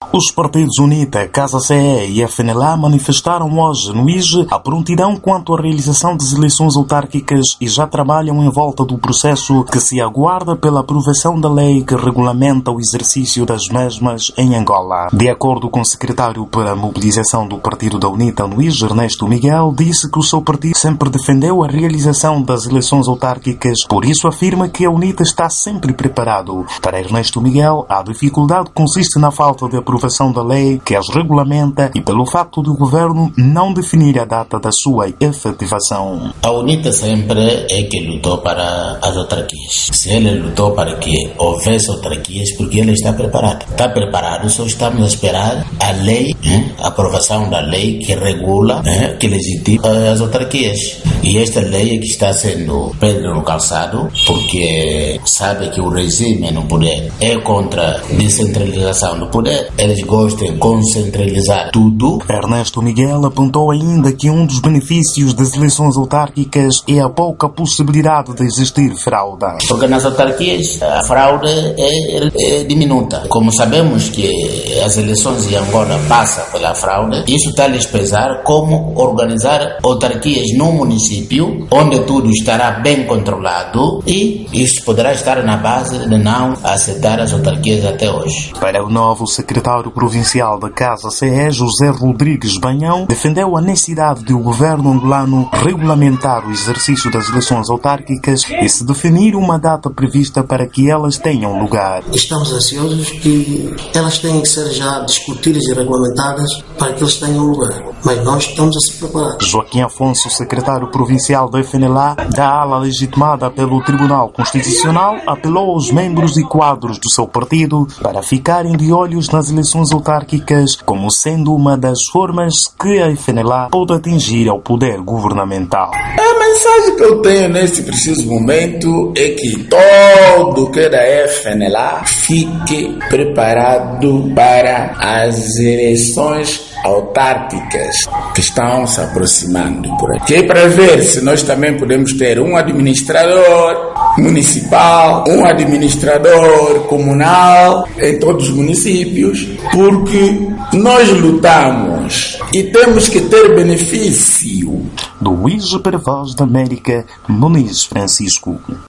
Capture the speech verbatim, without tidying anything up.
Os partidos UNITA, Casa C E e F N L A manifestaram hoje no I J a prontidão quanto à realização das eleições autárquicas e já trabalham em volta do processo que se aguarda pela aprovação da lei que regulamenta o exercício das mesmas em Angola. De acordo com o secretário para a mobilização do partido da UNITA no I J, Ernesto Miguel, disse que o seu partido sempre defendeu a realização das eleições autárquicas, por isso afirma que a UNITA está sempre preparado. Para Ernesto Miguel, a dificuldade consiste na falta de aprovação da lei que as regulamenta e pelo facto do governo não definir a data da sua efetivação. A UNITA sempre é que lutou para as autarquias. Se ele lutou para que houvesse autarquias, porque ele está preparado. Está preparado, só estamos a esperar a lei, né? A aprovação da lei que regula, né? Que legitima as autarquias. E esta lei é que está sendo pedra no calçado, porque sabe que o regime no poder é contra a descentralização do poder. Eles gostam de concentralizar tudo. Ernesto Miguel apontou ainda que um dos benefícios das eleições autárquicas é a pouca possibilidade de existir fraude. Porque nas autarquias a fraude é, é diminuta. Como sabemos que as eleições em Angola passam pela fraude, isso está a lhes pesar como organizar autarquias num município onde tudo estará bem controlado, e isso poderá estar na base de não aceitar as autarquias até hoje. Para o novo secretário provincial da Casa C E, José Rodrigues Banhão, defendeu a necessidade de o governo angolano regulamentar o exercício das eleições autárquicas e se definir uma data prevista para que elas tenham lugar. Estamos ansiosos que elas tenham que ser já discutidas e regulamentadas para que eles tenham lugar, mas nós estamos a se preparar. Joaquim Afonso, secretário provincial da F N L A, da ala legitimada pelo Tribunal Constitucional, apelou aos membros e quadros do seu partido para ficarem de olhos nas eleições autárquicas como sendo uma das formas que a F N L A pode atingir ao poder governamental. A mensagem que eu tenho neste preciso momento é que todo que é da F N L A fique preparado para as eleições autárquicas que estão se aproximando por aqui. É para ver se nós também podemos ter um administrador municipal, um administrador comunal em todos os municípios, porque nós lutamos e temos que ter benefício. Do I J para a Voz da América, Muniz Francisco.